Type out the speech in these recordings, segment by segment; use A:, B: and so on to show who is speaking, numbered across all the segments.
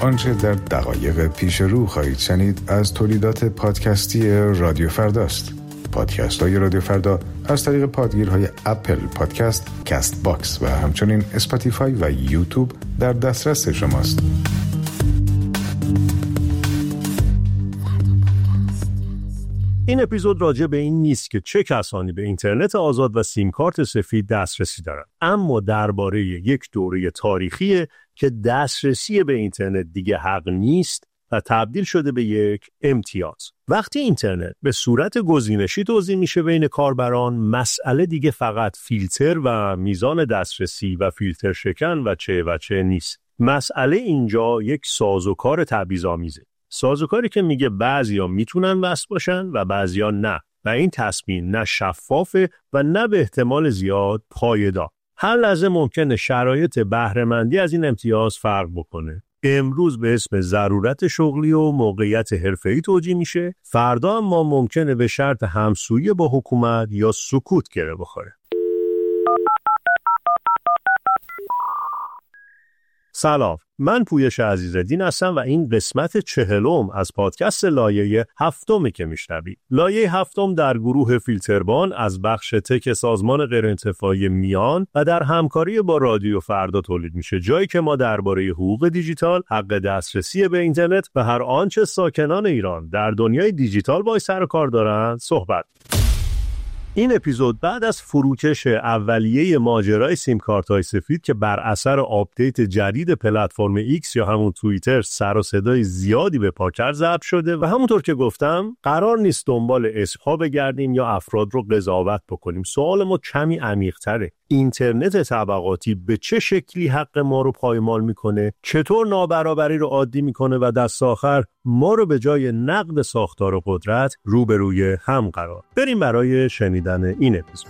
A: آنچه در دقایق پیش رو خواهید شنید از تولیدات پادکستی رادیو فرداست. پادکست های رادیو فردا از طریق پادگیرهای اپل پادکست، کست باکس و همچنین اسپاتیفای و یوتیوب در دسترس شماست.
B: این اپیزود راجع به این نیست که چه کسانی به اینترنت آزاد و سیم کارت سفید دسترسی دارند، اما درباره یک دوره تاریخی که دسترسی به اینترنت دیگه حق نیست و تبدیل شده به یک امتیاز. وقتی اینترنت به صورت گزینشی توزیع میشه بین کاربران، مسئله دیگه فقط فیلتر و میزان دسترسی و فیلتر شکن و چه نیست. مسئله اینجا یک سازوکار تبعیض‌آمیزه. سازوکاری که میگه بعضیا میتونن وصل باشن و بعضیا نه، و این تصمیم نه شفافه و نه به احتمال زیاد پایدار. هر لحظه ممکنه شرایط بهره‌مندی از این امتیاز فرق بکنه. امروز به اسم ضرورت شغلی و موقعیت حرفه‌ای توجیه میشه، فردا هم ممکنه به شرط همسویی با حکومت یا سکوت گره بخوره. سلام، من پویش عزیزالدین هستم و این قسمت 40 از پادکست لایه 7 که میشنوید. لایه 7 در گروه فیلتربان از بخش تک سازمان غیرانتفاعی میان و در همکاری با رادیو فردا تولید میشه، جایی که ما درباره حقوق دیجیتال، حق دسترسی به اینترنت و هر آنچه ساکنان ایران در دنیای دیجیتال با سر و کار دارند صحبت. این اپیزود بعد از فروکش اولیه ماجرای سیم کارت‌های سفید که بر اثر آپدیت جدید پلتفرم ایکس یا همون توییتر سر و صدای زیادی به پا کرد ضبط شده و همونطور که گفتم قرار نیست دنبال اسم‌ها بگردیم یا افراد رو قضاوت بکنیم. سوال ما کمی عمیق‌تره. اینترنت طبقاتی به چه شکلی حق ما رو پایمال میکنه؟ چطور نابرابری رو عادی میکنه و دست آخر ما رو به جای نقد ساختار و قدرت روبروی هم قرار؟ بریم برای شنیدن این اپیزود.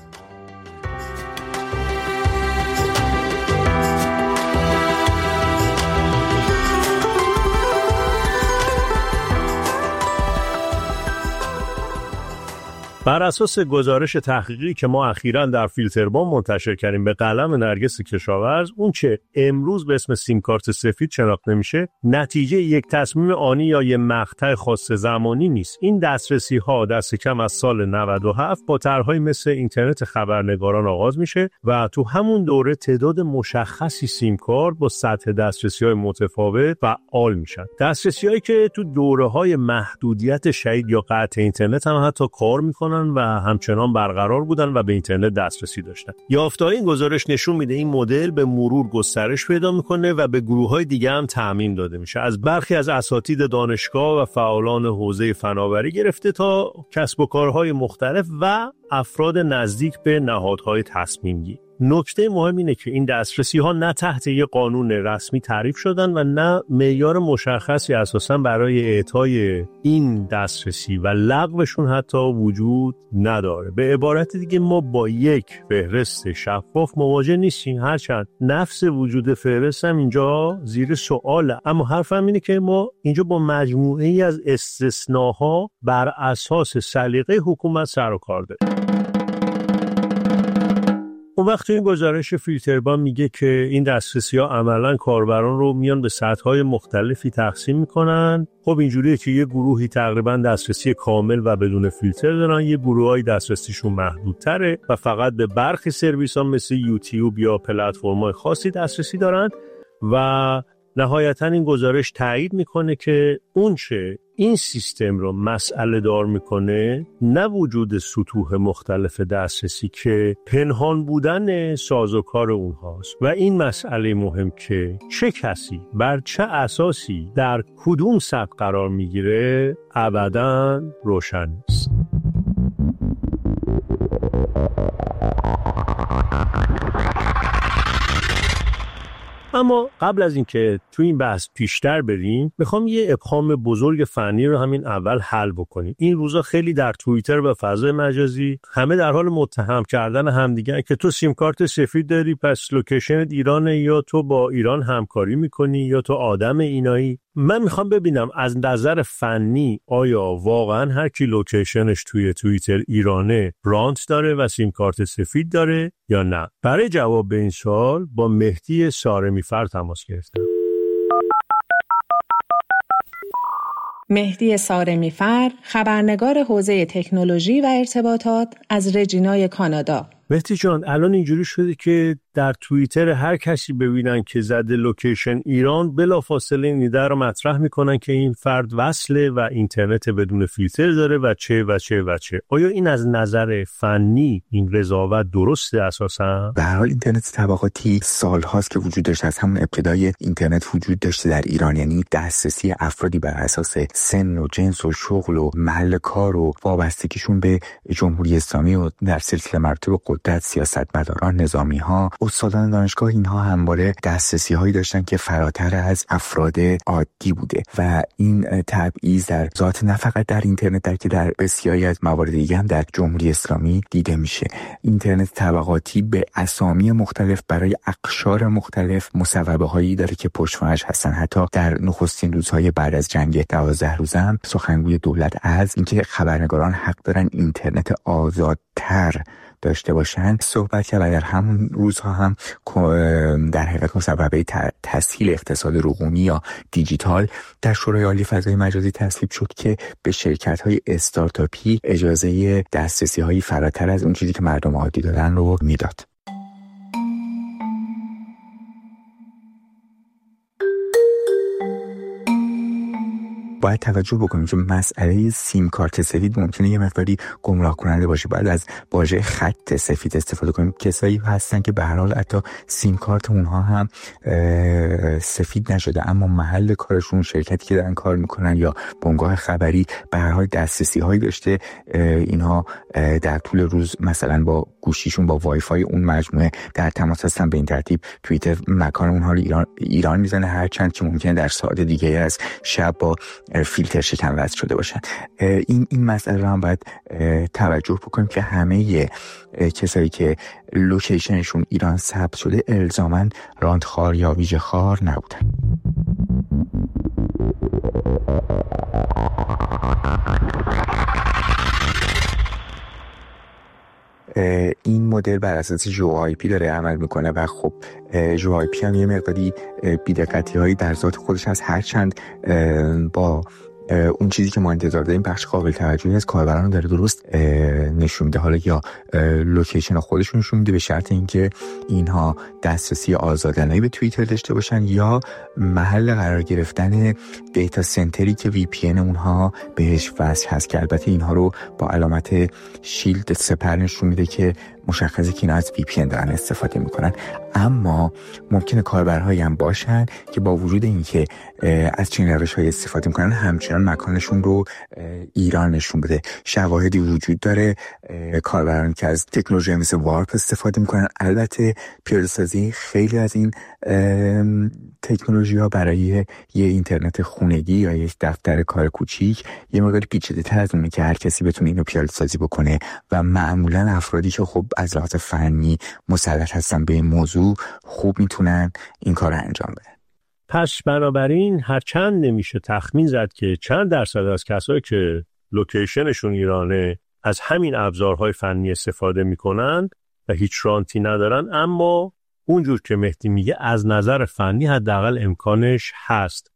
B: بر اساس گزارش تحقیقی که ما اخیراً در فیلتربان منتشر کردیم به قلم نرگس کشاورز، اون چه امروز به اسم سیم کارت سفید شناخته میشه نتیجه یک تصمیم آنی یا یک مقطع خاص زمانی نیست. این دسترسی ها دست کم از سال 97 با طرح‌های مثل اینترنت خبرنگاران آغاز میشه و تو همون دوره تعداد مشخصی سیم کارت با سطح دسترسی‌های متفاوت فعال میشن. دسترسی‌هایی که تو دوره‌های محدودیت شدید یا قطع اینترنت هم حتی کار میکنن و همچنان برقرار بودن و به اینترنت دسترسی داشتن. یافته‌های این گزارش نشون میده این مدل به مرور گسترش پیدا میکنه و به گروه‌های دیگه هم تعمیم داده میشه، از برخی از اساتید دانشگاه و فعالان حوزه فناوری گرفته تا کسب و کارهای مختلف و افراد نزدیک به نهادهای تصمیم‌گیری. نکته مهم اینه که این دسترسی‌ها نه تحت یک قانون رسمی تعریف شدن و نه معیار مشخصی اساساً برای اعطای این دسترسی و لغوشون حتی وجود نداره. به عبارت دیگه ما با یک فهرست شفاف مواجه نیستیم، هرچند نفس وجود فهرست هم اینجا زیر سؤاله. اما حرفم اینه که ما اینجا با مجموعه‌ای از استثناها بر اساس سلیقه حکومت سر و کار داریم. اون وقت این گزارش فیلتربان میگه که این دسترسی‌ها عملاً کاربران رو میان به سطح‌های مختلفی تقسیم میکنن. خب اینجوریه که یه گروهی تقریباً دسترسی کامل و بدون فیلتر دارن، یه گروهایی دسترسیشون محدودتره و فقط به برخی سرویس‌ها مثل یوتیوب یا پلتفرم‌های خاصی دسترسی دارن و نهایتاً این گزارش تایید میکنه که اونچه این سیستم رو مسئله دار میکنه نه وجود سطوح مختلف دسترسی که پنهان بودن سازوکار اونهاست و این مسئله مهم که چه کسی بر چه اساسی در کدوم سطح قرار میگیره ابداً روشن نیست. اما قبل از اینکه تو این بحث پیشتر بریم میخوام یه ابهام بزرگ فنی رو همین اول حل بکنیم. این روزا خیلی در توییتر و فضای مجازی همه در حال متهم کردن همدیگه که تو سیم کارت سفید داری پس لوکیشنت ایرانه، یا تو با ایران همکاری میکنی، یا تو آدم اینایی. من میخوام ببینم از نظر فنی آیا واقعا هر کی لوکیشنش توی توییتر ایرانه رانت داره و سیم کارت سفید داره یا نه؟ برای جواب به این سوال با مهدی سارمی فر تماس گرفتم.
C: مهدی سارمی‌فر، خبرنگار حوزه تکنولوژی و ارتباطات از رجینای کانادا.
B: مهدی جان، الان اینجوری شده که در توییتر هر کسی ببینن که زده لوکیشن ایران، بلافاصله این ایده رو مطرح میکنن که این فرد وصله و اینترنت بدون فیلتر داره و چه و چه و چه. آیا این از نظر فنی این قضاوت درسته اساسا؟
D: به هر حال اینترنت طبقاتی سالهاست که وجود داشته. از همون ابتدای اینترنت وجود داشته در ایران، یعنی دسترسی افرادی بر اساس سن و جنس و شغل و محل کار و وابستگیشون به جمهوری اسلامی و در سلسله مراتب قدرت، سیاستمداران، نظامی‌ها، استادان دانشگاه، اینها همواره دسترسی‌هایی داشتن که فراتر از افراد عادی بوده و این تبعیض در ذات نه فقط در اینترنت، بلکه در بسیاری از موارد دیگه هم در جمهوری اسلامی دیده میشه. اینترنت طبقاتی به اسامی مختلف برای اقشار مختلف مصوبه‌هایی داره که پشتوانش هستن. حتی در نخستین روزهای بعد از جنگ 12 روزه هم سخنگوی دولت از اینکه خبرنگاران حق دارن اینترنت آزادتر داشته باشن صحبت کرد و در همون روزها هم در حقیقت مصوبه تسهیل اقتصاد رقمی یا دیجیتال در شورای عالی فضای مجازی تصویب شد که به شرکت‌های استارتاپی اجازه دسترسی‌هایی فراتر از اون چیزی که مردم عادی دارن رو میداد. باید توجه بکنیم که مسئله سیم کارت سفید ممکنه یه مقداری گمراه کننده باشه. باید از واژه خط سفید استفاده کنیم. کسایی هستن که به هر حال حتی سیم کارت اونها هم سفید نشده، اما محل کارشون، شرکتی که دارن کار میکنن یا بنگاه خبری به هر حال دسترسی هایی داشته. اینها در طول روز مثلا با گوشیشون با وای فای اون مجموعه در تماس هستن. به این ترتیب توییتر مکان اونها رو ایران میزنه، هرچند که ممکنه در ساعت دیگه از شب با فیلتر شکن وصل شده باشن. این مسئله رو هم باید توجه بکنیم که همه کسایی که لوکیشنشون ایران ثبت شده الزاماً راندخوار یا ویژه خوار نبودن. این مدل بر اساس جو-آی-پی داره عمل میکنه و خب جو-آی-پی هم یه مقداری بی‌دقتی هایی در ذات خودش هست، هرچند با اون چیزی که ما انتظار داریم بخش قابل توجهی از کاربران داره درست نشون میده. حالا یا لوکیشن خودشون نشون میده به شرط اینکه اینها دسترسی آزادانه به توییتر داشته باشن یا محل قرار گرفتن دیتا سنتری که وی پی ان اونها بهش وصل هست، که البته اینها رو با علامت شیلد سپر نشون میده که مشخصه که اینا از وی پی ان دارن استفاده میکنن. اما ممکنه کاربرهایی هم باشن که با وجود اینکه از چنین روش‌های استفاده میکنن همچنان مکانشون رو ایران نشون بده. شواهدی وجود داره کاربران که از تکنولوژی مثل وارپ استفاده میکنن. البته پیاده‌سازی خیلی از این تکنولوژی‌ها برای یه اینترنت خونگی یا یک دفتر کار کوچیک یه مقدار پیچیده‌تر از اونه که هر کسی بتونه اینو پیاده‌سازی بکنه و معمولاً افرادی که خب از لحاظ فنی مسلط هستن به این موضوع خوب میتونن این کار رو انجام بدن.
B: پس بنابراین هرچند نمیشه تخمین زد که چند درصد از کسایی که لوکیشنشون ایرانه از همین ابزارهای فنی استفاده میکنن و هیچ رانتی ندارن، اما اونجور که مهدی میگه از نظر فنی حداقل امکانش هست.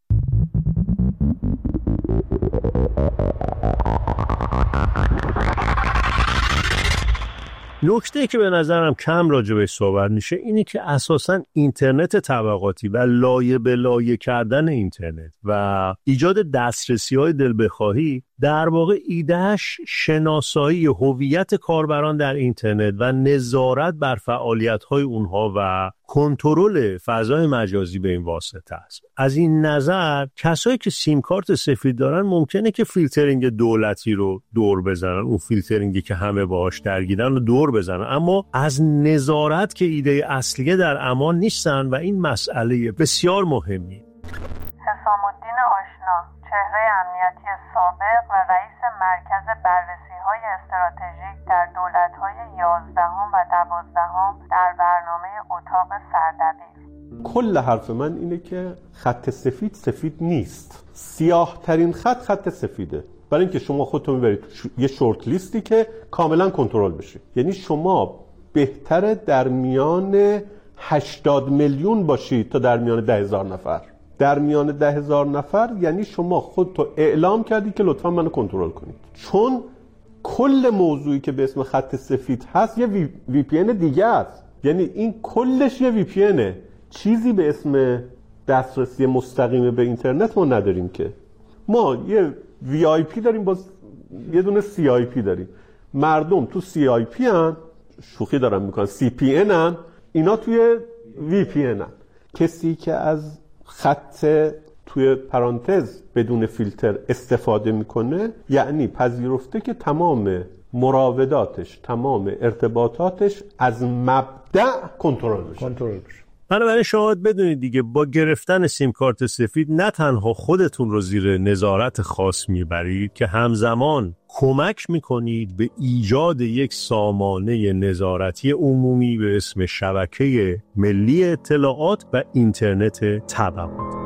B: نکته که به نظرم کم راجع بهش صحبت میشه اینه که اساساً اینترنت طبقاتی و لایه به لایه کردن اینترنت و ایجاد دسترسی‌های دل بخواهی در واقع ایدهش شناسایی هویت کاربران در اینترنت و نظارت بر فعالیت‌های اونها و کنترل فضای مجازی به این واسطه است. از این نظر کسایی که سیم کارت سفید دارن ممکنه که فیلترینگ دولتی رو دور بزنن، اون فیلترینگی که همه باهاش درگیرن رو دور بزنن، اما از نظارت که ایده اصلیه در امان نیستن و این مسئله بسیار مهمی.
E: حسام الدین آشنا، چهره امنیتی سابق و رئیس مرکز بررسی‌های استراتژیک در دولت‌های 11 و 12 در برنامه اتاق سردبیر.
F: کل حرف من اینه که خط سفید سفید نیست. سیاه ترین خط سفیده. برای اینکه شما خودتون میبرید یه شورت لیستی که کاملا کنترل بشه. یعنی شما بهتره در میان 80 میلیون باشید تا در میان 10,000 نفر. در میان 10,000 نفر یعنی شما خودتو اعلام کردی که لطفا منو کنترل کنید. چون کل موضوعی که به اسم خط سفید هست یه VPN دیگه است. یعنی این کلش یه VPNه. چیزی به اسم دسترسی مستقیم به اینترنت ما نداریم که. ما یه VIP داریم، باز یه دونه CIP داریم. مردم تو CIP هن، شوخی دارم میکنن، CPN هن، اینا توی VPN هن. کسی که از خط توی پرانتز بدون فیلتر استفاده میکنه یعنی پذیرفته که تمام مراوداتش، تمام ارتباطاتش از مبدأ کنترل بشه.
B: بنابراین شما بدونید دیگه با گرفتن سیم کارت سفید نه تنها خودتون رو زیر نظارت خاص میبرید که همزمان کمک میکنید به ایجاد یک سامانه نظارتی عمومی به اسم شبکه ملی اطلاعات و اینترنت طبقات.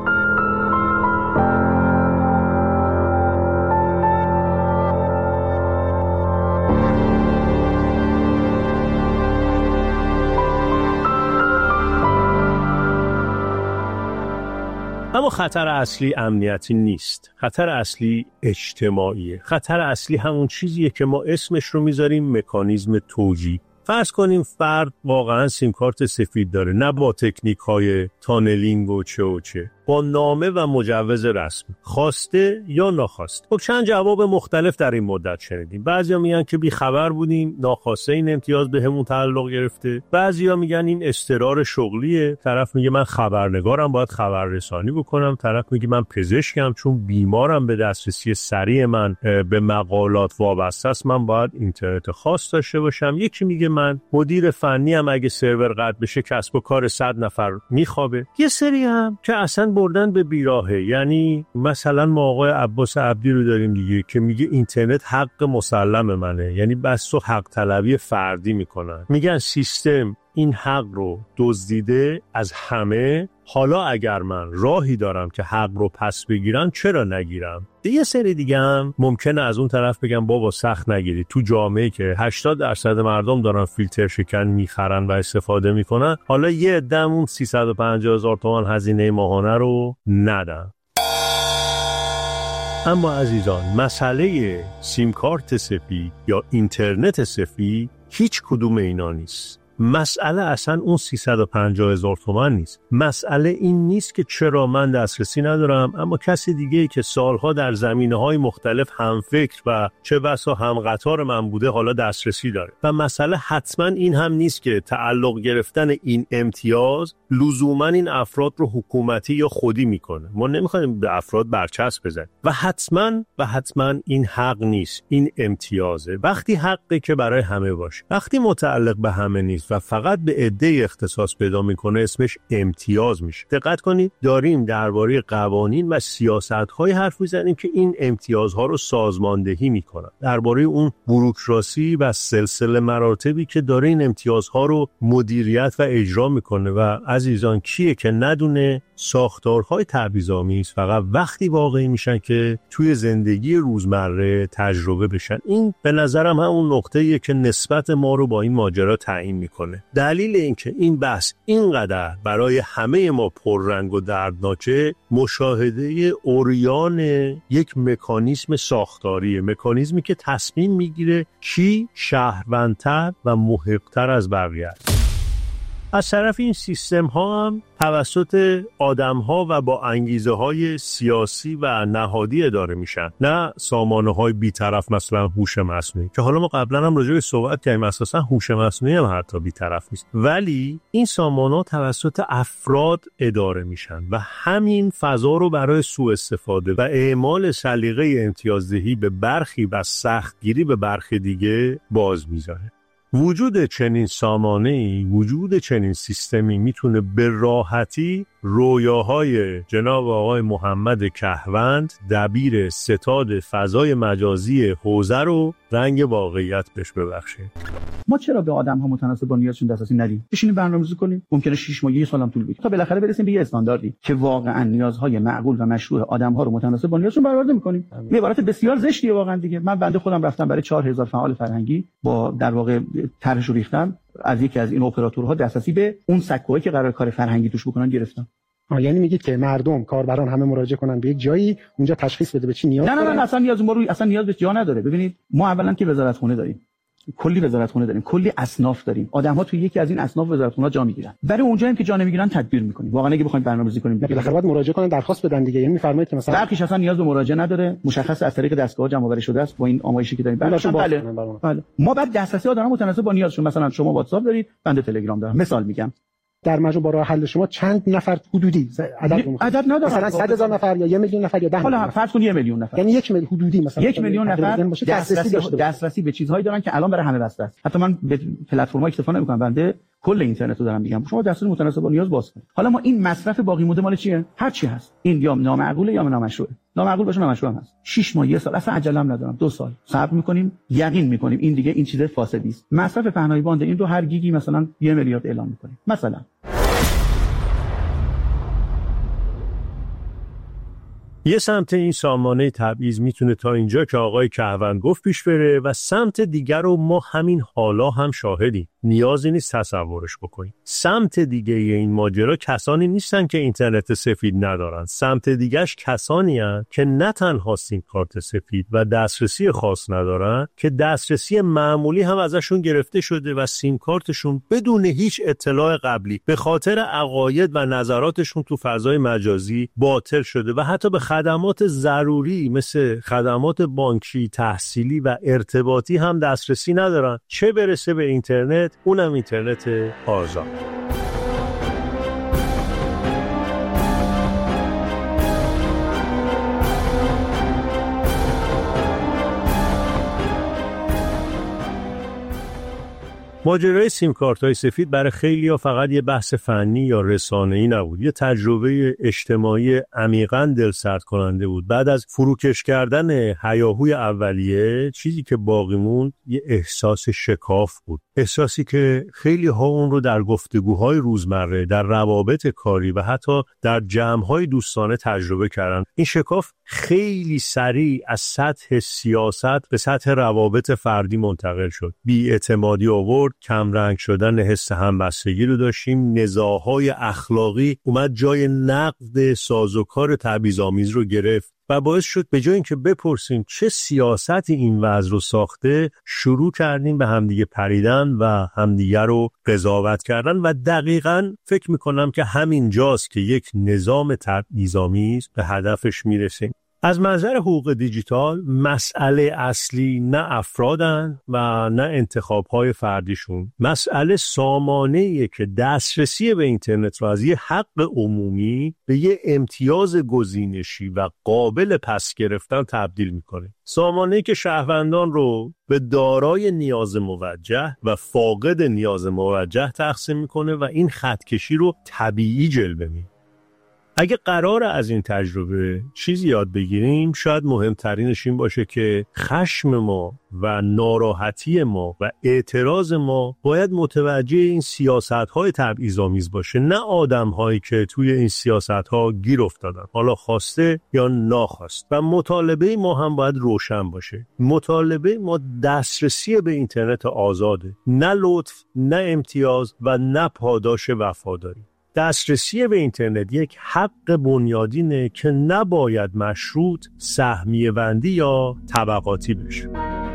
B: اما خطر اصلی امنیتی نیست. خطر اصلی اجتماعیه. خطر اصلی همون چیزیه که ما اسمش رو میذاریم مکانیزم توجیه. فرض کنیم فرد واقعا سیم کارت سفید داره، نه با تکنیک های تانلینگ و چه با نامه و مجوز رسمی، خواسته یا ناخواسته. خب چند جواب مختلف در این مدت شنیدیم. بعضیا میگن که بی خبر بودیم، ناخواسته این امتیاز بهمون تعلق گرفته. بعضیا میگن این اضطرار شغلیه. طرف میگه من خبرنگارم، باید خبررسانی بکنم. طرف میگه من پزشکم، چون بیمارم، به دسترسی سریع من به مقالات وابسته است، من باید اینترنت خاص داشته باشم. یکی میگه من مدیر فنی ام، اگه سرور قطع بشه کسب و کار 100 نفر میخوابه. یه سری هم که اصلا بردن به بیراهه. یعنی مثلا ما آقای عباس عبدی رو داریم دیگه که میگه اینترنت حق مسلم منه، یعنی بس و حق طلبی فردی میکنن. میگن سیستم این حق رو دزدیده از همه، حالا اگر من راهی دارم که حق رو پس بگیرم چرا نگیرم؟ یه سری دیگه هم ممکنه از اون طرف بگم بابا سخت نگیرید. تو جامعه که 80% مردم دارن فیلتر شکن میخرن و استفاده میکنن، حالا یه عده‌مون 350,000 تومان هزینه ماهانه رو ندن. اما عزیزان، مسئله سیم کارت سفید یا اینترنت سفید هیچ کدوم اینا نیست. مسئله اصلا اون 350,000 تومان نیست. مسئله این نیست که چرا من دسترسی ندارم اما کسی دیگه‌ای که سالها در زمینه‌های مختلف هم فکر و چه بسا هم قطار من بوده حالا دسترسی داره. و مسئله حتما این هم نیست که تعلق گرفتن این امتیاز لزوما این افراد رو حکومتی یا خودی میکنه. ما نمیخوایم به افراد برچسب بزنیم و حتما این حق نیست، این امتیازه. وقتی حقه که برای همه باشه. وقتی متعلق به همه نیست و فقط به عده اختصاص پیدا میکنه اسمش امتیاز میشه. دقت کنید داریم درباره قوانین و سیاست‌های حرف میزنیم که این امتیازها رو سازماندهی میکنن. درباره اون بوروکراسی و سلسله مراتبی که داره این امتیازها رو مدیریت و اجرا میکنه. و عزیزان کیه که ندونه ساختارهای تبعیض‌آمیز فقط وقتی واقعی میشن که توی زندگی روزمره تجربه بشن. این به نظرم همون نقطه‌ایه که نسبت ما رو با این ماجرا تعیین میکنه. دلیل اینکه این بحث اینقدر برای همه ما پررنگ و دردناکه مشاهده عریان یک مکانیزم ساختاریه، مکانیزمی که تصمیم میگیره کی شهروندتر و محق‌تر از بقیه است. از طرف این سیستم ها هم توسط آدم ها و با انگیزه های سیاسی و نهادی اداره میشن، نه سامانه های بی‌طرف مثلا هوش مصنوعی که حالا ما قبلا هم راجع به صحبت کردیم. اساسا هوش مصنوعی هم حتی بی‌طرف نیست، ولی این سامانه ها توسط افراد اداره میشن و همین فضا رو برای سوء استفاده و اعمال سلیقه امتیازدهی به برخی و سختگیری به برخی دیگه باز میذاره. وجود چنین سامانه‌ای، وجود چنین سیستمی میتونه به راحتی رویاهای جناب آقای محمد کهوند دبیر ستاد فضای مجازی حوزه رو رنگ واقعیت بهش ببخشه.
G: ما چرا به آدم‌ها متناسب با نیازشون دسترسی ندیم؟ بشینیم برنامه‌ریزی کنیم. ممکنه 6 ماه، 1 سال هم طول بکشه تا بالاخره برسیم به یه استانداردی که واقعا نیازهای معقول و مشروع آدم‌ها رو متناسب با نیازشون برآورده می‌کنیم. یه عبارت بسیار زشتیه واقعا دیگه. من بنده خودم رفتم برای 4000 فعال فرهنگی با در واقع طرحشو ریختم، از یکی از این اپراتورها دسترسی به اون سکوهایی که قرار کار فرهنگی توش بکنن گرفتم.
H: یعنی میگید که مردم کاربران همه مراجعه کنن به یک جایی، اونجا تشخیص بده به چی نیاز داره؟
G: نه اصلا نیاز به جا نداره. ببینید ما اولا که وزارتخونه داریم، کلی وزارتخونه داریم، کلی اصناف داریم، آدم‌ها توی یکی از این اصناف وزارتخونه جا میگیرن. برای اونجا هم که جا نمیگیرن تدبیر می‌کنیم. واقعا اگه بخوایم برنامه‌ریزی کنیم
H: بالاخره باید مراجعه کنن، درخواست بدن دیگه. یعنی می‌فرمایید که مثلا
G: برخیش اصلا نیاز به مراجعه نداره، مشخص از طریق دستگاه جمع‌آوری شده است با این آمایشی که داریم. بله. ما بعد دسترسی آدم‌ها متناسب با نیازشون، مثلا شما واتساپ دارید، بنده تلگرام دارم، مثال میگم.
H: در مجموع با راه حل شما چند نفر حدودی
G: عدد نداره،
H: مثلا 100,000 نفر یا 1,000,000 نفر یا 10
G: حالا فرض کن 1,000,000 نفر،
H: یعنی 1,000,000 حدودی مثلا
G: 1,000,000 نفر دسترسی به چیزهایی دارن که الان برای همه بسته است. حتی من به پلتفرم‌ها اکتفا نمی‌کنم، بنده کل اینترنت رو دارم میگم شما دستور متناسب با نیاز باز کنید. حالا ما این مصرف باقی مونده مال چیه؟ هر چی هست، این یا نامعقوله یا نامشروعه. نامعقول باشه نامشروع هم هست. 6 ماه، 1 سال، اصلا عجله هم ندارم، 2 سال صبر می‌کنیم، یقین می‌کنیم این دیگه این چیز فاسدی است. مصرف پهنای باند این رو هر گیگی مثلا 1 میلیارد اعلام می‌کنیم مثلا.
B: یه سمت این سامانه تبعیض میتونه تا اینجا که آقای کهوند گفت پیش بره و سمت دیگر رو ما همین حالا هم شاهدیم. نیازی نیست تصورش بکنیم. سمت دیگه این ماجرا کسانی نیستن که اینترنت سفید ندارن. سمت دیگهش کسانی هستن که نه تنها سیم کارت سفید و دسترسی خاص ندارن، که دسترسی معمولی هم ازشون گرفته شده و سیم کارتشون بدون هیچ اطلاع قبلی به خاطر عقاید و نظراتشون تو فضای مجازی باطل شده و حتی به خدمات ضروری مثل خدمات بانکی، تحصیلی و ارتباطی هم دسترسی ندارن، چه برسه به اینترنت، اونم اینترنت آزاد. ماجرای سیم کارت‌های سفید برای خیلی‌ها فقط یه بحث فنی یا رسانه‌ای نبود، یه تجربه اجتماعی عمیقاً دلسرد کننده بود. بعد از فروکش کردن هیاهوی اولیه، چیزی که باقی موند یه احساس شکاف بود، احساسی که خیلی‌ها اون رو در گفتگوهای روزمره، در روابط کاری و حتی در جمع‌های دوستانه تجربه کردن. این شکاف خیلی سریع از سطح سیاست به سطح روابط فردی منتقل شد. بی‌اعتمادی آورد، کم رنگ شدن حس همبستگی رو داشتیم، نزاع‌های اخلاقی اومد جای نقد سازوکار تبعیض‌آمیز رو گرفت و باعث شد به جای اینکه بپرسیم چه سیاستی این وضع رو ساخته، شروع کردیم به همدیگه پریدن و همدیگه رو قضاوت کردن و دقیقاً فکر میکنم که همین جاست که یک نظام تبعیض‌آمیز به هدفش میرسه. از منظر حقوق دیجیتال مسئله اصلی نه افرادن و نه انتخاب‌های فردیشون. مسئله سامانه‌ایه که دسترسی به اینترنت رو از یه حق عمومی به یه امتیاز گزینشی و قابل پس گرفتن تبدیل میکنه. سامانه‌ای که شهروندان رو به دارای نیاز موجه و فاقد نیاز موجه تقسیم میکنه و این خطکشی رو طبیعی جلوه میده. اگه قراره از این تجربه چیزی یاد بگیریم، شاید مهمترینش این باشه که خشم ما و ناراحتی ما و اعتراض ما باید متوجه این سیاست‌های تبعیض‌آمیز باشه، نه آدم‌هایی که توی این سیاست‌ها گیر افتادن، حالا خواسته یا ناخواست. و مطالبه ما هم باید روشن باشه. مطالبه ما دسترسی به اینترنت آزاده، نه لطف، نه امتیاز و نه پاداش وفاداری. دسترسی به اینترنت یک حق بنیادینه که نباید مشروط، سهمیه بندی یا طبقاتی بشه.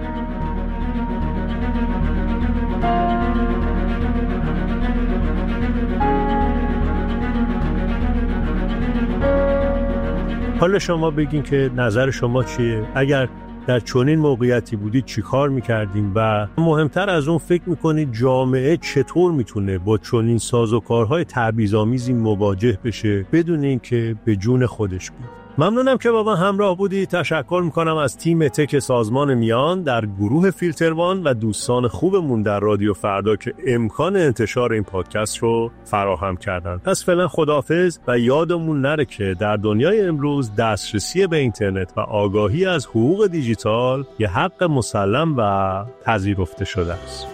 B: حالا شما بگین که نظر شما چیه؟ اگر در چنین موقعیتی بودید چی کار میکردین؟ و مهمتر از اون فکر میکنید جامعه چطور میتونه با چنین سازوکارهای تبعیض‌آمیزی مواجه بشه بدون اینکه به جون خودش بید؟ ممنونم که با من همراه بودی. تشکر میکنم از تیم تک سازمان میان در گروه فیلتروان و دوستان خوبمون در رادیو فردا که امکان انتشار این پادکست رو فراهم کردن. پس فعلا خداحافظ و یادمون نره که در دنیای امروز دسترسی به اینترنت و آگاهی از حقوق دیجیتال یه حق مسلم و پذیرفته شده است.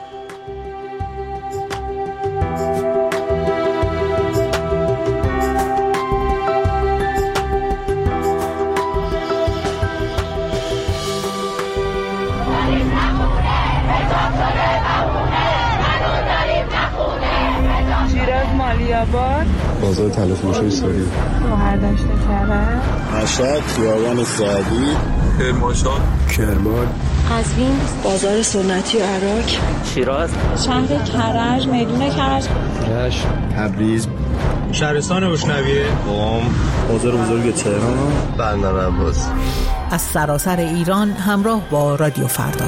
I: شیراز مالی علی‌آباد،
J: بازار طلا فروشی ساری،
I: شهردشت کرج،
K: مشهد، خیابان سعدی،
J: کرمانشاه،
K: کرمان،
L: قزوین، بازار سنتی عراق،
M: شیراز،
N: شهر کرج، میدون کرج،
J: رشت،
K: تبریز،
O: شهرستان بوشنویه،
K: قم، بازار بزرگ تهران، بندر عباس.
P: از سراسر ایران همراه با رادیو فردا.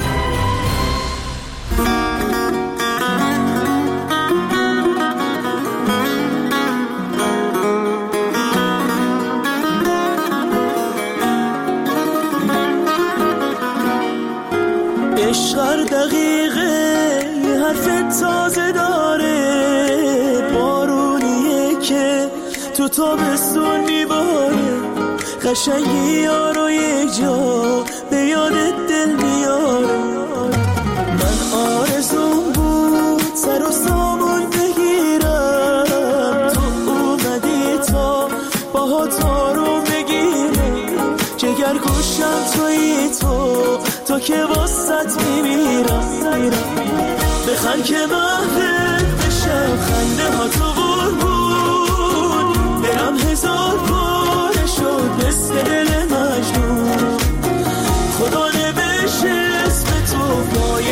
Q: عشق دقیقه یه حرف تازه داره، بارونیه که تو تابستون میباره، قشنگی یارو یک جا به یادت دل میاره. من آرزوم بود سر و سامون بگیرم، تو اومدی تا باهات آروم بگیرم، جگر گوشم تویی تو که واسط میمیرم. بخند که محفل بشم، خنده ها تو قربون، دلم هزار باره شد مثل دل مجنون. خدا نوشته اسم تو پای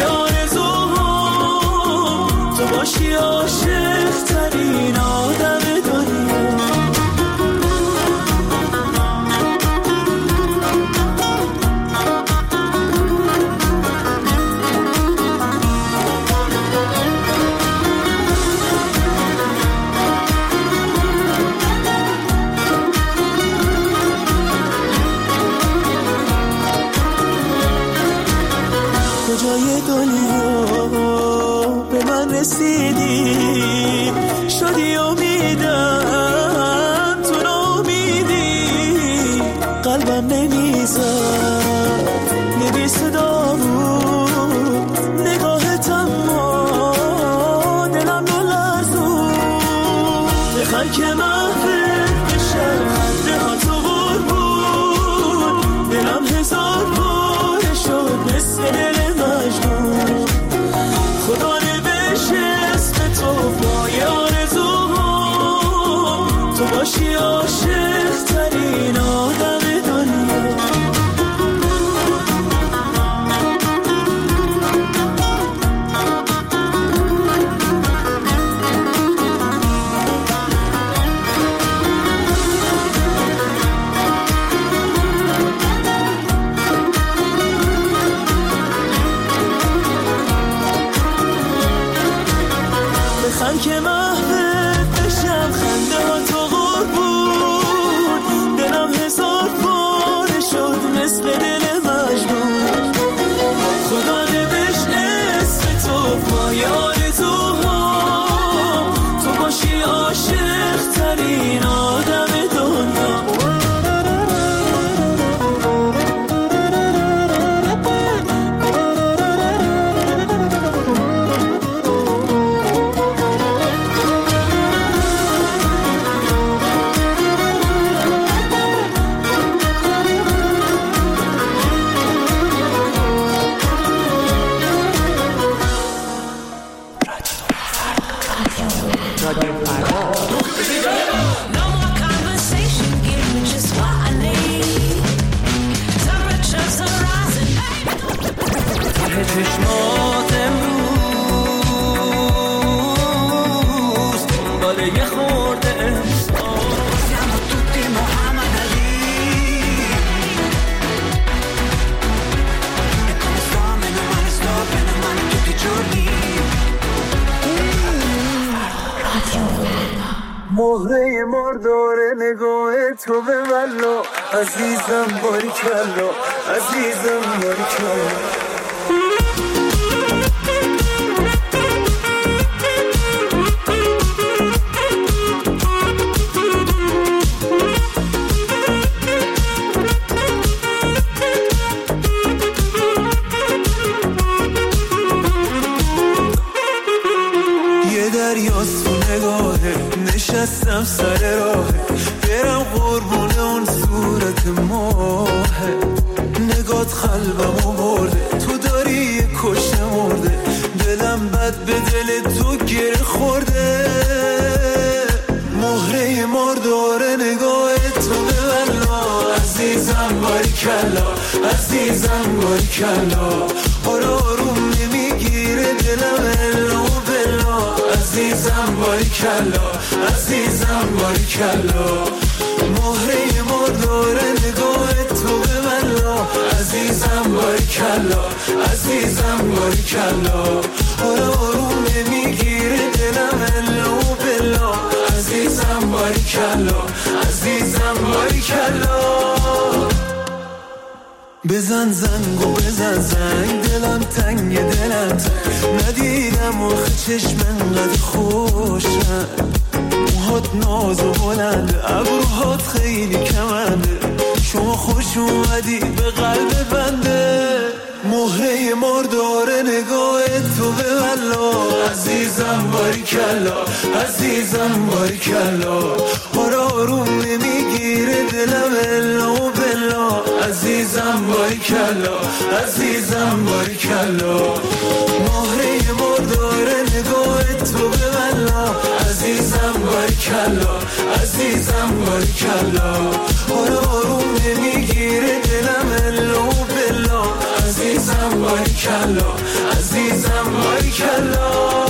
Q: آرزوها، تو باشی عاشق ترین آدم دنیا. کجای دنیا به من رسیدی، شدی امیدم تو ناامیدی، قلبم نمیزد نبی صدا بود، نگاهت اما دلم نلرزون. بخند که محفل بشم، خنده ها تو قربون، دلم هزار باره شد مثل دل مجنون. خدا نوشته اسم تو پای آرزوها، تو باشی عاشق ترین آدم دنیا. بخند که محفل بشم، خنده ها تو قربون، دلم هزار باره شد مثل دل مجنون. خدا نوشت اسم تو پای آرزوها، تو باشی عاشق ترین آدم دنیا. چشمات امروز داره یه خورده احساس، siamo tutti Muhammad Ali e come sto meno male tutti i giorni. مهره مردار نگاه تو به والله، عزیزم باریکلا، عزیزم باریکلا. دریاست تو نگاهه، نشستم سر راهه، برم قربون اون صورت ماهه. نگات قلبمو برده، تو داری یه کشته مرده، دلم بد به دل تو گره خورده. عزیزم باریکلا آروم نمیگیره دلم الا و بلا عزیزم باریکلا عزیزم باریکلا مهره مردار نگاه تو به من لا عزیزم باریکلا عزیزم باریکلا آروم نمیگیره دلم الا و بلا عزیزم باریکلا عزیزم باریکلا بزن زنگ و بزن زنگ دلم تنگ دلم تنگ ندیدم آخه چشم انقدر خوشن موهات ناز و بلنده ابروهات خیلی کمنده شما خوش اومدی به قلب بنده مهره مردار نگاه تو به ملا عزیزم باریکلا عزیزم باریکلا آروم نمیگیره دلم الا و بلا عزیزم باریکلا عزیزم باریکلا مهره مردار نگاه تو به ملا عزیزم باریکلا عزیزم باریکلا آروم نمیگیره دلم الا و بلا عزیزم باریکلا عزیزم باریکلا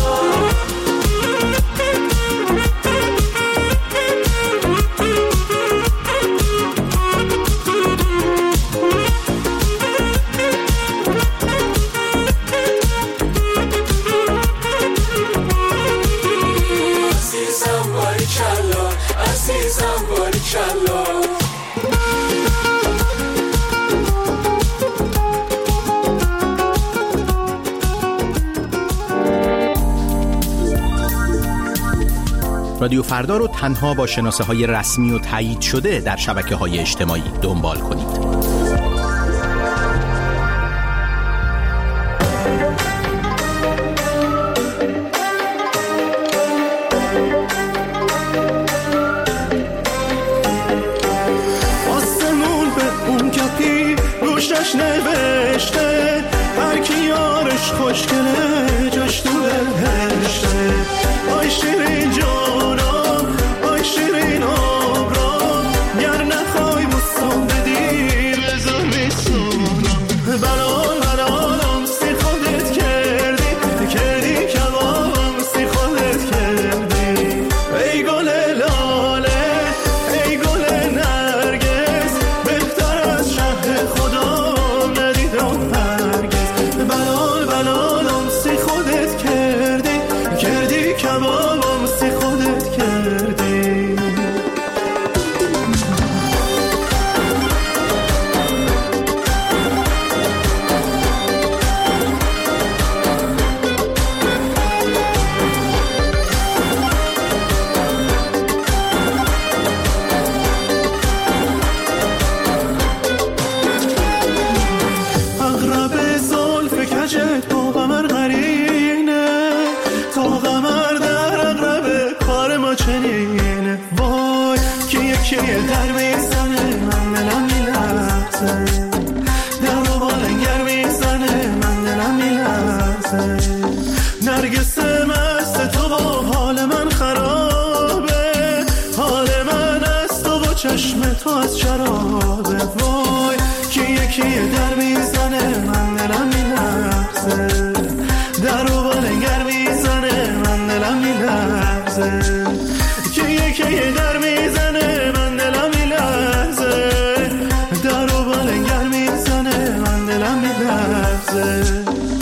M: رادیو فردا رو تنها با شناسه های رسمی و تایید شده در شبکه های اجتماعی دنبال کنید.
Q: آسمون به اون کپی گوشش نوشته هر کی یارش خوشگله جاش تو بهشته آی شیرین جانم آی شیرین آبرام گر نخوای بوسم بدی بذار میسونم بلالم سی خودت کردی کبابم سی خودت کردی ای گل لاله ای گل نرگس بهتر از شهر خدا ندیدم هرگز بلالم سی خودت کردی کبابم سی خودت کردی اغرب زلف کجت با قمر قرینه تا قمر در اغرب کار ما چنینه وای که یکی در میزنه من دلم میلرزه در و بالنگر میزنه من دلم میلرزه نرگس مست تو با حال من خرابه حال من از تو با چشم تو از شرابه وای که یکی در میزنه من دلم میلرزه در و بالنگر میزنه من دلم میلرزه که یکی در میزنه من دلم میلرزه در و بالنگر میزنه من دلم میلرزه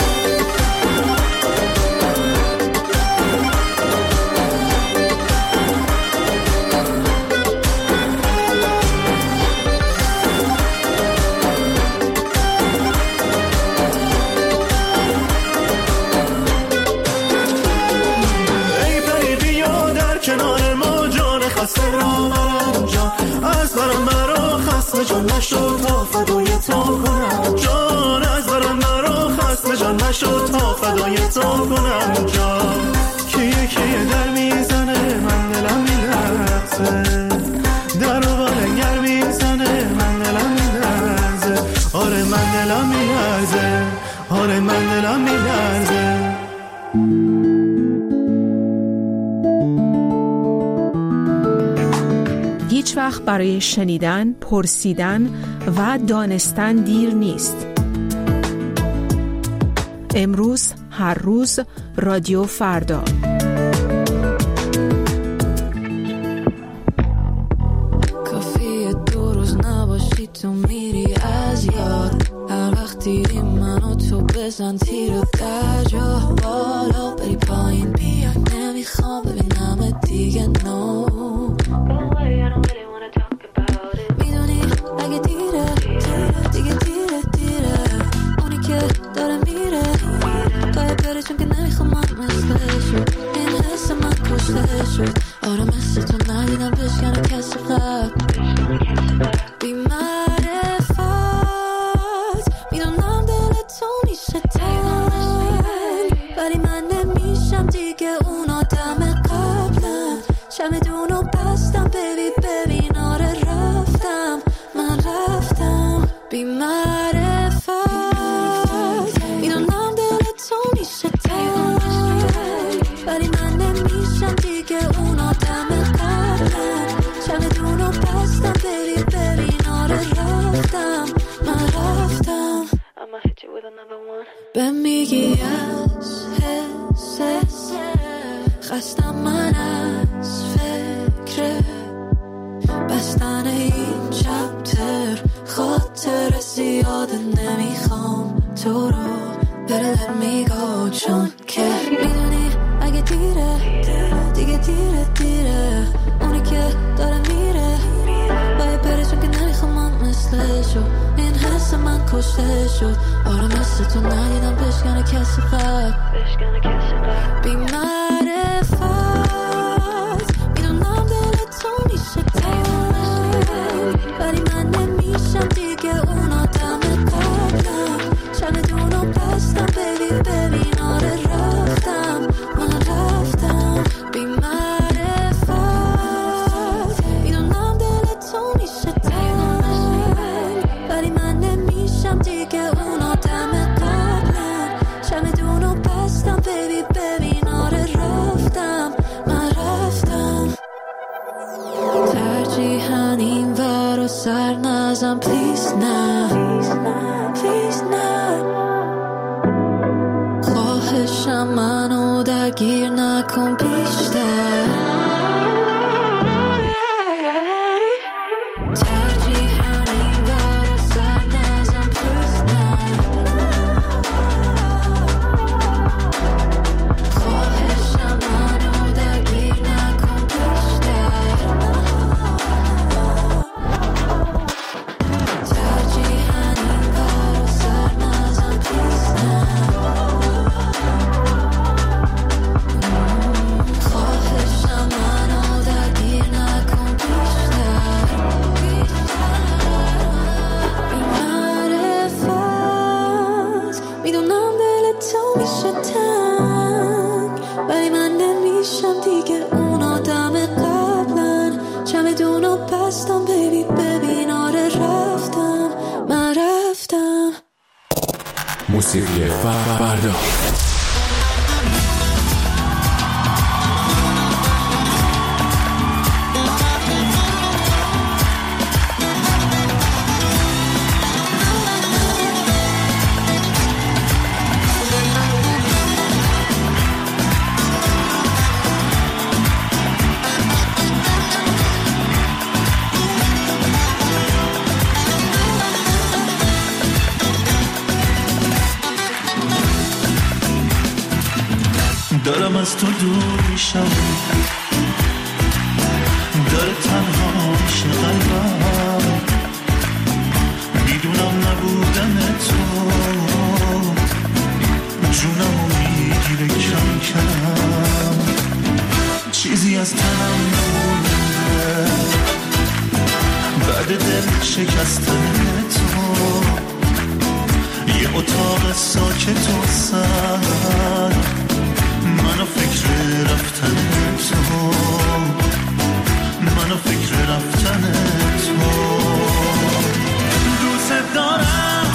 Q: کنار ما جان خسته را مرم جان از برم مرا خسته جان نشد تا فدای تو کنم جان از برم مرا خسته جان نشد تا فدای تو کنم جان که یکی در میزنه من دلم میلرزه در و بالنگر میزنه من دلم میلرزه آره من دلم میلرزه آره من دلم میلرزه
C: هیچ وقت برای شنیدن، پرسیدن
P: و دانستن دیر نیست. امروز، هر روز، رادیو فردا.
R: کافیه 2 روز نباشی تو میری از یاد. هر وقت دیدی منو تو بزن تیر و درجا. بالا بری پایین بیا نمیخوام ببینم دیگه نو. میدونی اگه دیره دیگه دیره اونی که داره میره باید بره چون که نمیخوام من مثل شد. این حس من کشته شد. آره مثل تو ندیدم بشکنه کسی قبل بی معرفت. میدونم دل تو میشه تنگ ولی من نمیشم دیگه اون آدم قبلم. چمدونو بستم ببین آره رفتم من رفتم بی معرفت. میدونم دل تو میشه تنگ ولی من نمیشم دیگه اون آدم قبلم. چمدونو بستم ببین آره رفتم من رفتم. به میگی از حس خستم من از فکر بستن این چپتر. خاطر زیاده نمیخوام تو رو بره let me go چون که میدونی اگه دیره دیگه دیره اونی که داره میره باید بره چون که نمیخوام من مثل شد. این حس من کشته شد. آره مثل تو ندیدم بشکنه کسی قبل بی معرفت. میدونم دل تو میشه تنگ ولی من نمیشم دیگه اون آدم قبلم. چمدونو بستم ببین آره رفتم من رفتم بی معرفت. میدونم دل تو میشه تنگ ولی من نمیشم دیگه اون آدم قبلم. چمدونو بستم ببین آره رفتم من رفتم. ترجیحاً این ور و سر نزم پلیز نه خواهشم منو درگیر نکن بیشتر.
Q: موسیقی فردا. دارم از تو دور میشم داره تنها میشه قلبم میدونم نبودن تو جونمو میگیره کم کم چیزی از تنم نمونده بعد دل شکستن تو یه اتاق ساکت و سر منو فکر رفتن تو منو فکر رفتن تو دوست دارم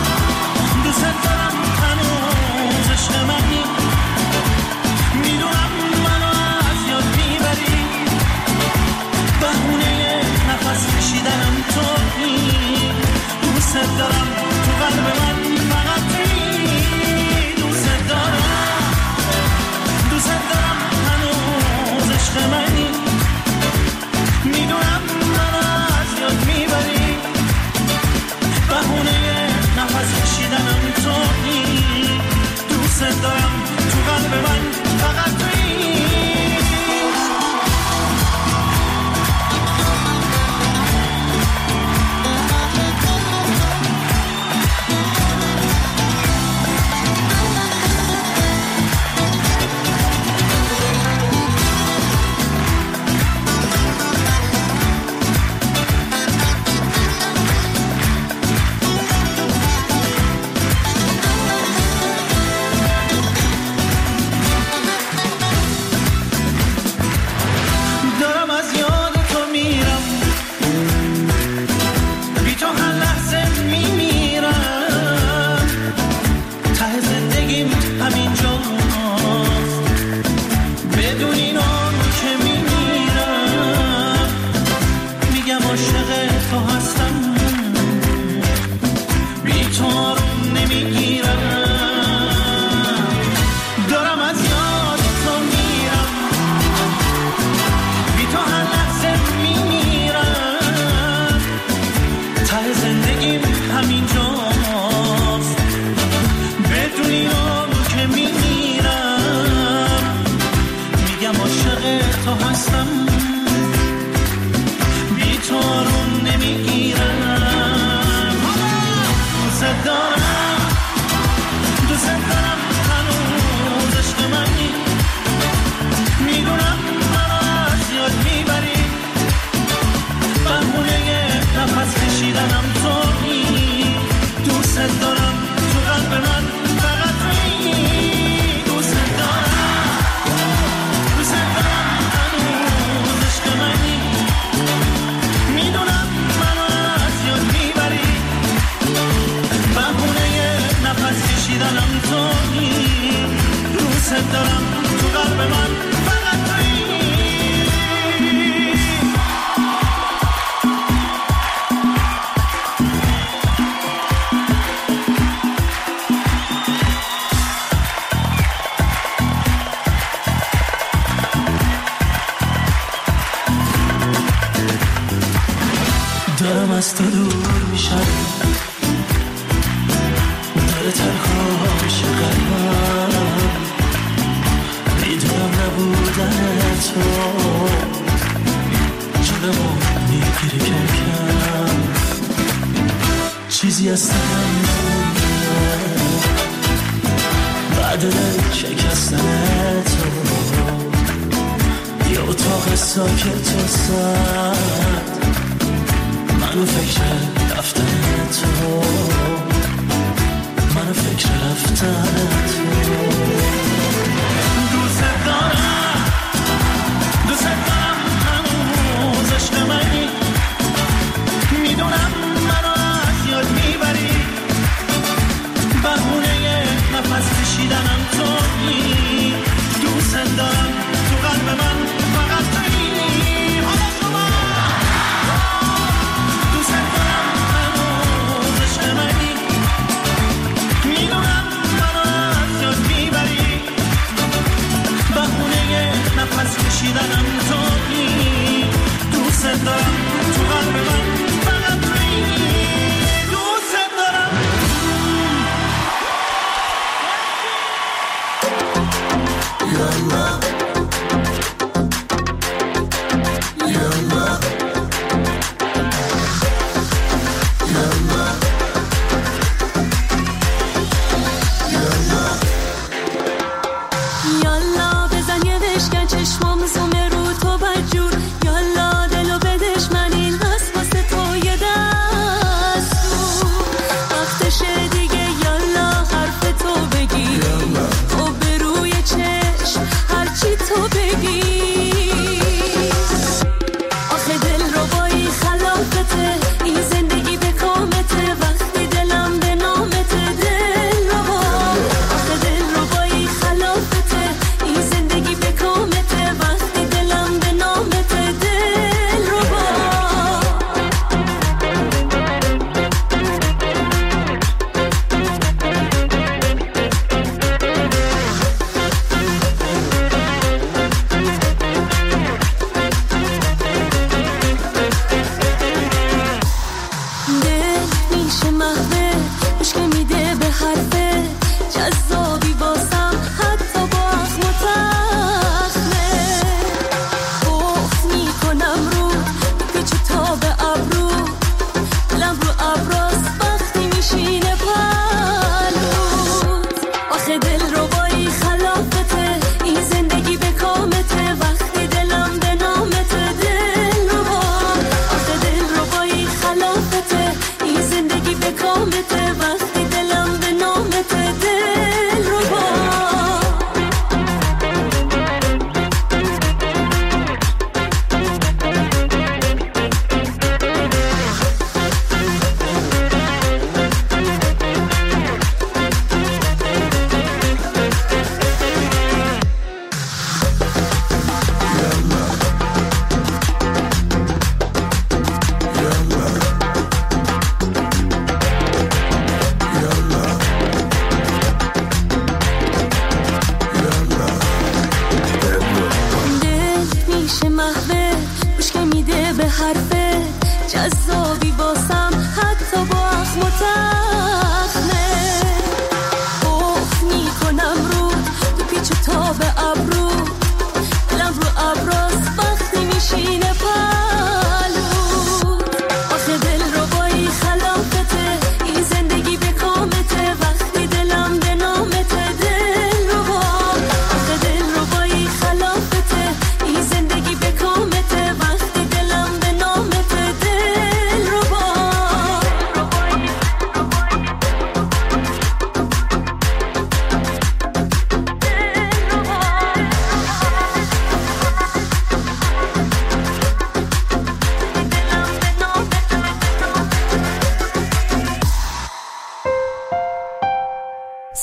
Q: هنوز عشق منی میدونم منو از یاد میبری بهونه نفس کشیدنم توی هستم بی تو آروم نمیگیرم دوست دارم هنوز عشق منی میدونم منو از یاد میبری بهونه نفس کشیدنم تویی دوست دارم تو قلب من فقط تویی دوست دارم هنوز عشق منی میدونم منو از یاد میبری بهونه نفس کشیدنم تویی دوست دارم تو قلب من فقط تویی دارم از تو دور میشم داره تنها میشه قلبم میدونم نبودن تو جونمو میگیره کم چیزی از تنم بعد شکستن تو یه اتاق ساکت و سرد منو فکر رفتن تو منو فکر رفتن تو دوست دارم هنوز عشق منی میدونم منو از یاد میبری بهونه نفس کشیدنم تویی دوست دارم تو قلب من فقط تویی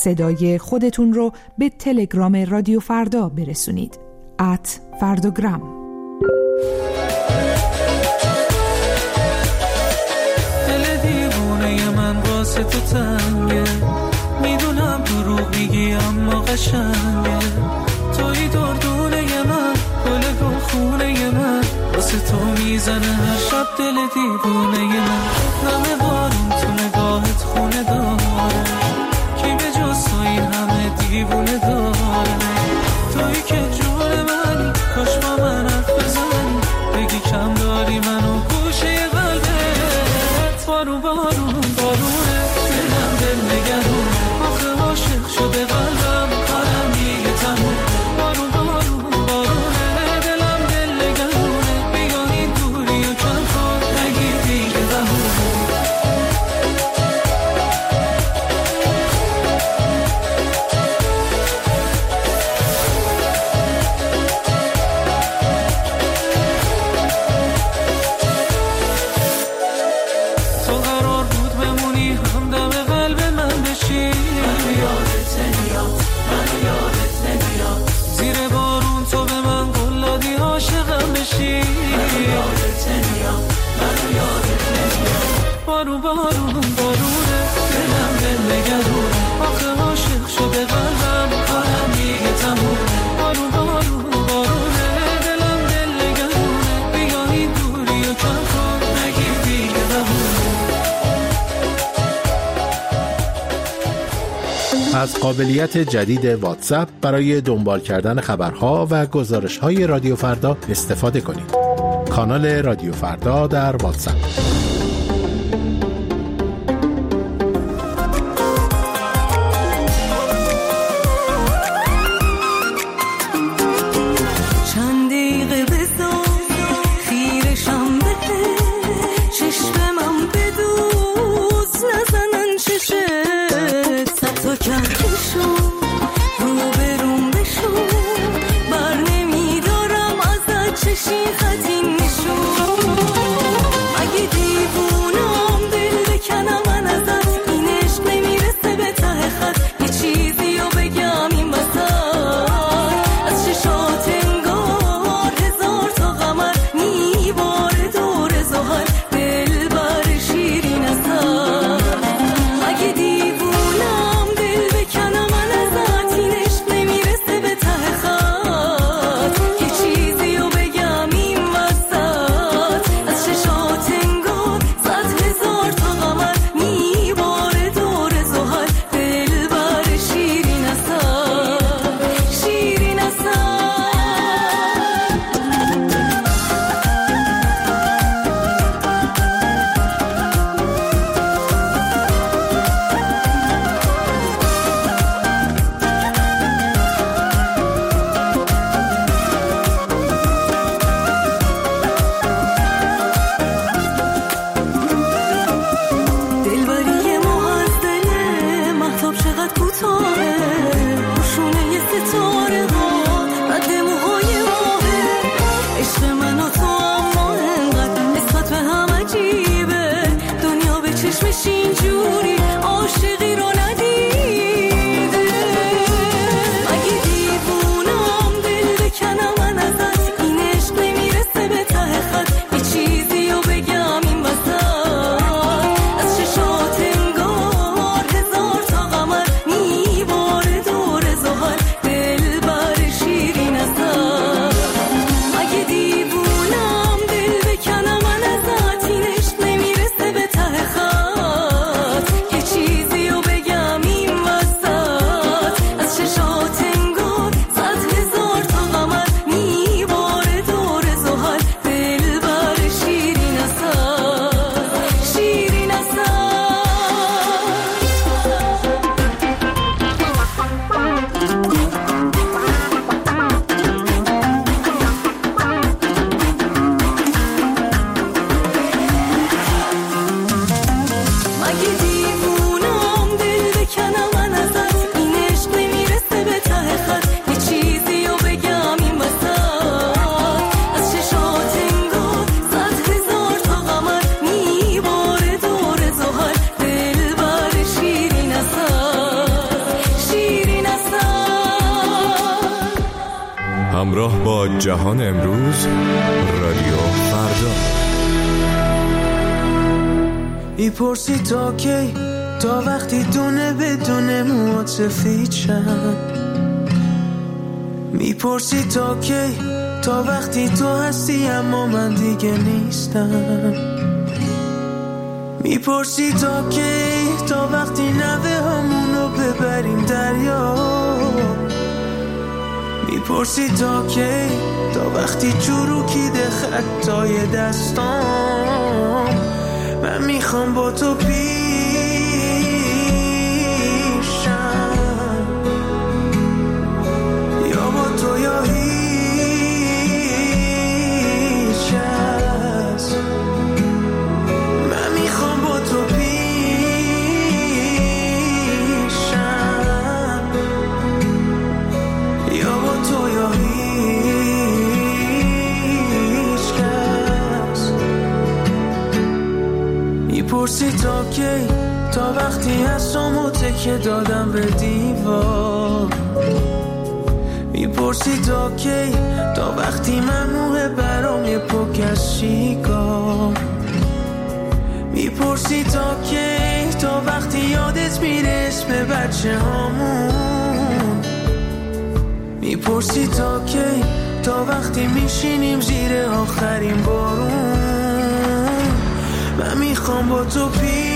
P: صدای خودتون رو به تلگرام رادیو فردا برسونید. @فرداگرام.
Q: دل دیوونه من واسه تو تنگه، میدونم دروغ میگی اما قشنگه. توی دردونه من، گل گلخونه من، واسه تو میزنه هر شب دل دیوونه من. نمه بارون تو نگاهت خونه داره، کی به جز تو این همه دیوونه داره. توی که جون منی، کاش با من حرف بزنی، بگی کم داری منو گوشه قلبت. بارون بارون بارونه، دلم دل نگرونه، آخه عاشق شده قلبم، کارم دیگه تموم. بارون بارون بارونه، دلم دل نگرونه، بیا این دوری و کم کن، نگیر دیگه بهونه. بارون بارون بارونه، دلم دل نگرونه، آخه عاشق شده قلبم، کارم دیگه تمومه. بارون بارون بارونه، دلم دل نگرونه، بیا این دوری و کم کن، نگیر دیگه بهونه.
M: از قابلیت جدید واتساپ برای دنبال کردن خبرها و گزارش‌های رادیو فردا استفاده کنید. کانال رادیو فردا در واتساپ.
Q: مگه دیوونم
A: همراه با جهان امروز، رادیو فردا.
Q: میپرسی تا کی، تا وقتی دونه بدونه موات سفید شن. میپرسی تا کی، تا وقتی تو هستی اما من دیگه نیستم. میپرسی تا کی، تا وقتی نوه همونو ببریم دریا. میپرسی تا کی، تا وقتی چروکیده خطای دستام. من میخوام با تو پیشم، یا با تو یا هیچ کس. من میخوام با تو پیشم، یا با تو یا هیچ کس. میپرسی تا کی، تا وقتی هستم تکیه دادم به دیوار. میپرسی تا کی، تا وقتی ممنوعه برام یه پک از شیکار. میپرسی تا کی، تا وقتی یادت میره اسم بچه هامون. میپرسی تا کی، تا وقتی میشینیم زیر آخرین بارون. من میخوام با تو